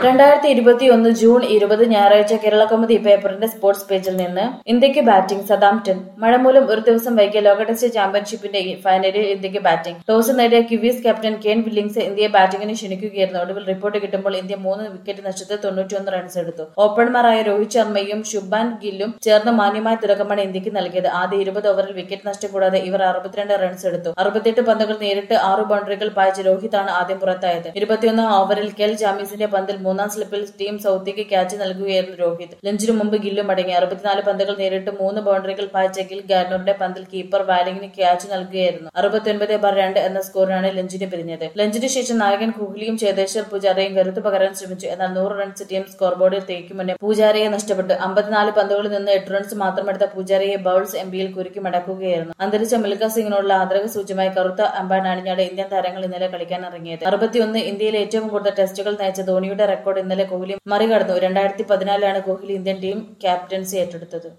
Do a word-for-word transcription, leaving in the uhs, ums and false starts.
രണ്ടായിരത്തി ഇരുപത്തിയൊന്ന് ജൂൺ ഇരുപത് ഞായറാഴ്ച കേരളകൗമുദി പേപ്പറിന്റെ സ്പോർട്സ് പേജിൽ നിന്ന് ഇന്ത്യക്ക് ബാറ്റിംഗ് സതാംപ്ടൺ മഴ മൂലം ഒരു ദിവസം വൈകിയ ലോക ടെസ്റ്റ് ചാമ്പ്യൻഷിപ്പിന്റെ ഫൈനലിൽ ഇന്ത്യക്ക് ബാറ്റിംഗ് ടോസ് നേടിയ കിവീസ് ക്യാപ്റ്റൻ കെൻ വില്ലിംഗ്സ് ഇന്ത്യയെ ബാറ്റിംഗിന് ക്ഷണിക്കുകയായിരുന്നു. ഒടുവിൽ റിപ്പോർട്ട് കിട്ടുമ്പോൾ ഇന്ത്യ മൂന്ന് വിക്കറ്റ് നഷ്ടത്തിൽ തൊണ്ണൂറ്റിയൊന്ന് റൺസ് എടുത്തു. ഓപ്പണർമാരായ രോഹിത് ശർമ്മയും ശുഭ്മാൻ ഗില്ലും ചേർന്ന് മാന്യമായ തുടക്കമാണ് ഇന്ത്യക്ക് നൽകിയത്. ആദ്യ ഇരുപത് ഓവറിൽ വിക്കറ്റ് നഷ്ടം കൂടാതെ ഇവർ അറുപത്തിരണ്ട് റൺസ് എടുത്തു. അറുപത്തിയെട്ട് പന്തുകൾ നേരിട്ട് ആറ് ബൗണ്ടറികൾ പായിച്ച രോഹിതാണ് ആദ്യം പുറത്തായത്. ഇരുപത്തിയൊന്നാം ഓവറിൽ കെൽ ജാമീസിന്റെ പന്തിൽ മൂന്നാം സ്ലിപ്പിൽ ടീം സൗത്തിക്ക് ക്യാച്ച് നൽകുകയായിരുന്നു രോഹിത്. ലഞ്ചിനു മുമ്പ് ഗില്ലും മടങ്ങി. അറുപത്തിനാല് പന്തുകൾ നേരിട്ട് മൂന്ന് ബൗണ്ടറികൾ പായിച്ച ഗിൽ ഗാർണറുടെ പന്തിൽ കീപ്പർ വാലിംഗിന് ക്യാച്ച് നൽകുകയായിരുന്നു. അറുപത്തിയൊൻപത് ബാർ രണ്ട് എന്ന സ്കോറിനാണ് ലഞ്ചിന് പിരിഞ്ഞത്. ലഞ്ചിന് ശേഷം നായകൻ കോഹ്ലിയും ചേതേശ്വർ പൂജാരയും കരുത്തു പകരാൻ ശ്രമിച്ചു. എന്നാൽ നൂറ് റൺസ് ടീം സ്കോർ ബോർഡിൽ തേക്കും മുന്നേ പൂജാരയെ നഷ്ടപ്പെട്ടു. അമ്പത്തിനാല് പന്തുകളിൽ നിന്ന് എട്ട് റൺസ് മാത്രമെടുത്ത പൂജാരയെ ബൌൾസ് എംപിയിൽ കുരുക്കി മടക്കുകയായിരുന്നു. അന്തരിച്ച മിൽഖ സിംഗിനോടുള്ള ആദരവ് സൂചകമായി കറുത്ത അമ്പാൻ അണിഞ്ഞാണ് ഇന്ത്യൻ താരങ്ങൾ ഇന്നലെ കളിക്കാൻ ഇറങ്ങിയത്. അറുപത്തിയൊന്ന് ഇന്ത്യയിലെ ഏറ്റവും കൂടുതൽ ടെസ്റ്റുകൾ നയിച്ച ധോണിയുടെ റെക്കോർഡ് ഇന്നലെ കോഹ്ലി മറികടന്നു. രണ്ടായിരത്തി പതിനാലിലാണ് കോഹ്ലി ഇന്ത്യൻ ടീം ക്യാപ്റ്റൻസി ഏറ്റെടുത്തത്.